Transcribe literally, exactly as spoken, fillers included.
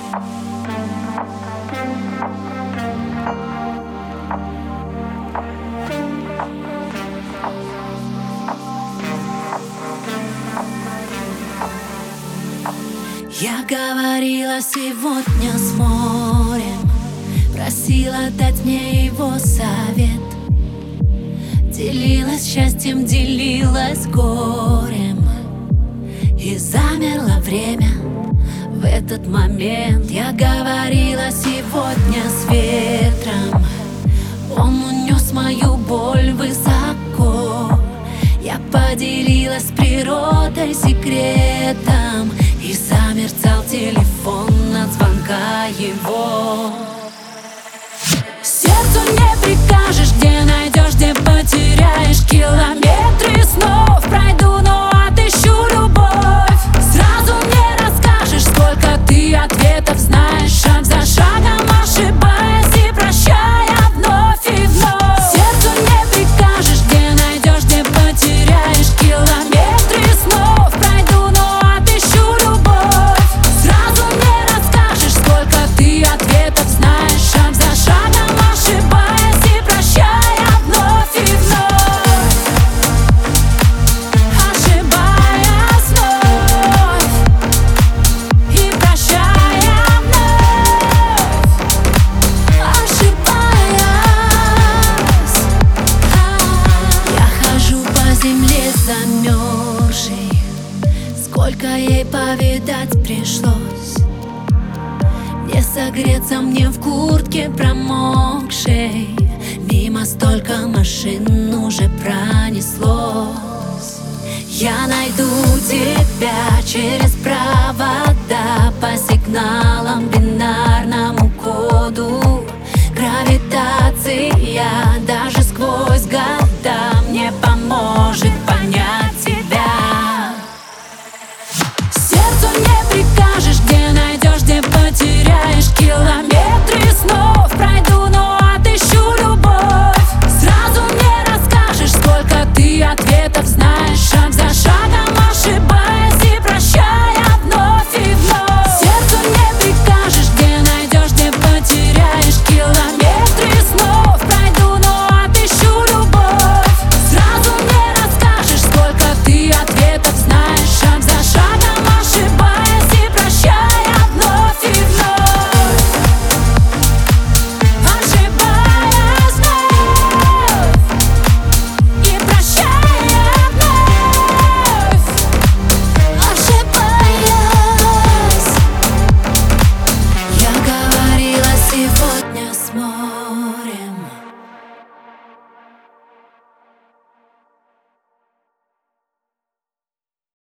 Я говорила сегодня с морем, просила дать мне его совет. Делилась счастьем, делилась горем, и замерло время в этот момент. Я говорила сегодня с ветром, он унес мою боль высоко. Я поделилась с природой секретом, и замерцал телефон от звонка его. Сердцу не прикажешь, где найдешь, где потеряешь. Километры снов пройду, но отыщу любовь. Сразу не расскажешь, сколько ты ответов знаешь, шаг за шагом ошибаясь и прощая вновь и вновь. Сердцу не прикажешь, где найдешь, где потеряешь. Километры снов пройду, но отыщу любовь. Сразу не расскажешь, сколько ты ответов знаешь, шаг за шагом ошибаясь и прощая вновь и вновь. Ошибаясь вновь и прощая вновь. Ошибаясь. Я хожу по земле замерзшей, сколько ей повидать пришлось. Не согреться мне в куртке промокшей, мимо столько машин уже пронеслось. Я найду тебя через прорубь